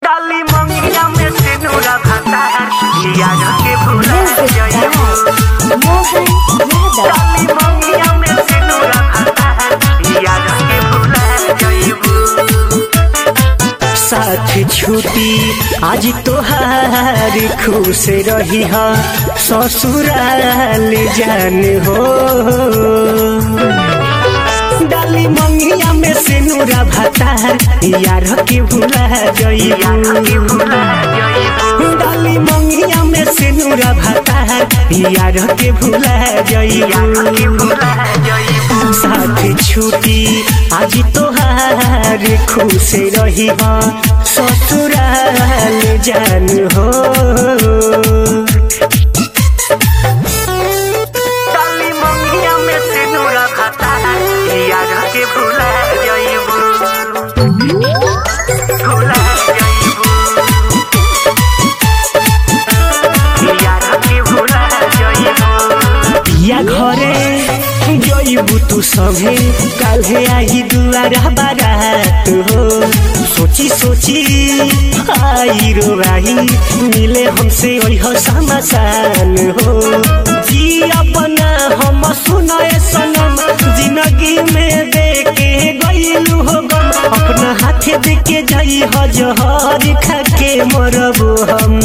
डाली मंगिया में से नूरा भाता याद के भूला जाइबू डाली मंगिया में से नूरा भाता याद के भूला जाइबू साथ छुट्टी आज तोहार खुश रही हा ससुराल जान हो डाली मंगिया में से नूरा भाता यार के भूला जाइबू डाली मंगिया में से नूरा भाता यार के भूला जाइबू साथ छुट्टी आज तोहार खुश रही हा ससुराल जान हो डाली मंगिया में से नूरा भाता यार के भूला जाइबू भूला जाइबू यार के भूला जाइबू पिया घरे जइबू तू संगे काल्हे आई दुआरा बारात हो सोची सोची आई रो आई मिले हमसे ओह समासान हो जी अपना हम सुनाए सनम जिंदगी में देके गइलू हो गम अपना हाथ देके जाई हो जहर खा के मरबो हम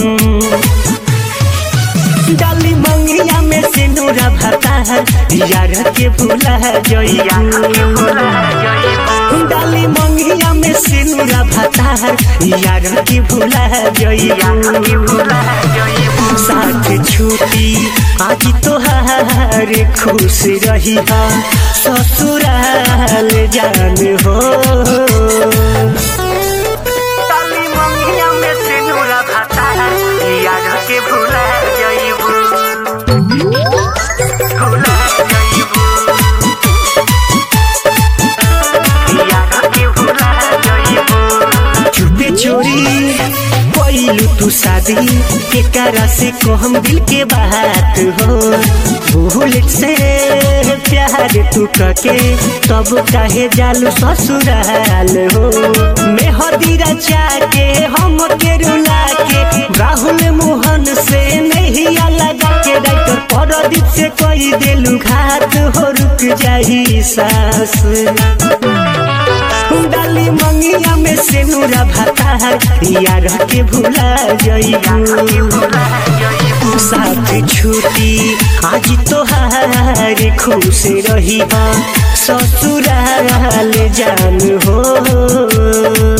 डाली मंगिया में से नूरा भाता यार के भूला जाइबू डाली मंगिया में से नूरा भाता यार के भूला जाइबू साथ छुट्टी आज तोहार खुश रही हा ससुराल जान हो डाली मंगिया में से नूरा भाता यार के भूला जाइबू भूला जाइबू यार के भूला जाइबू चुपे चोरी कोइलू तू शादी के करा से को हम दिल के बात हो भूल से प्यार तू कके तब काहे जालू ससुराल हो मैं हदीरा चाके हम के रुला के राहुल मोहन से नहीं लगा के डाक्टर परदीप से कोई देलू घात हो रुक जाही सास डाली मंगिया में से नूरा भाता यार के भूला जाइबू साथ छुट्टी आज तोहार खुश रही हा ससुराल जान हो।